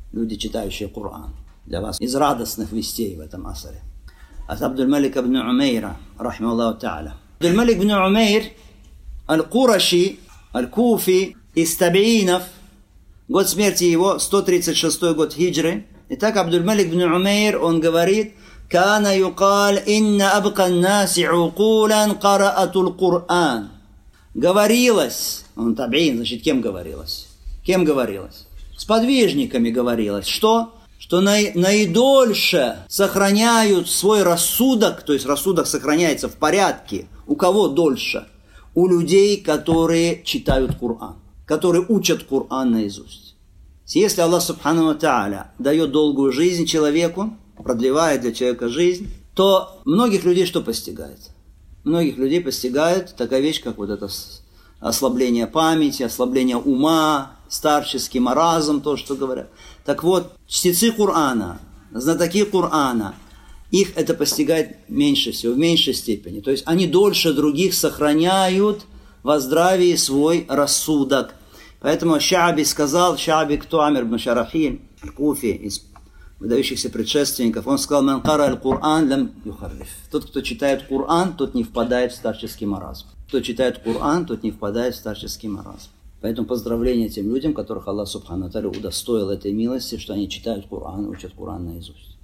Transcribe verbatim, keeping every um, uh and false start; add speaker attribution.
Speaker 1: люди, читающие Коран. Для вас из радостных вестей в этом асаре. От Абдуль-Малик ибн Умейра, рахмаллаху та'аля. Абдуль-Малик ибн Умейр, аль-Кураши, аль-Куфи, из табиинов, год смерти его, сто тридцать шестой год хиджры. Итак, Абдуль-Малик ибн Умейр, он говорит, «Кана юкаль инна абкан наси укулан караатул Кур'ан». Говорилось, он табиин, значит, кем говорилось? Кем говорилось? С подвижниками говорилось. Что? Что наидольше сохраняют свой рассудок, то есть рассудок сохраняется в порядке. У кого дольше? У людей, которые читают Коран, которые учат Коран наизусть. Если Аллах Субхану ва Тааля дает долгую жизнь человеку, продлевает для человека жизнь, то многих людей что постигает? Многих людей постигает такая вещь, как вот это ослабление памяти, ослабление ума, старческий маразм, то, что говорят. Так вот, чтецы Корана, знатоки Корана, их это постигает меньше всего, в меньшей степени. То есть они дольше других сохраняют во здравии свой рассудок. Поэтому Шааби сказал, Шааби кто? Амир ибн Шарахиль, Куфи, из выдающихся предшественников, он сказал, «Ман кара аль-Кур'ан лам юхарриф». Тот, кто читает Коран, тот не впадает в старческий маразм. Кто читает Коран, тот не впадает в старческий маразм. Поэтому поздравления тем людям, которых Аллах Субхану ва Тааля удостоил этой милости, что они читают Коран, учат Коран наизусть.